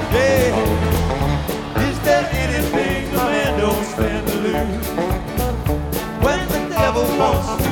Yeah. Is there anything a man don't stand to lose? When the devil wants to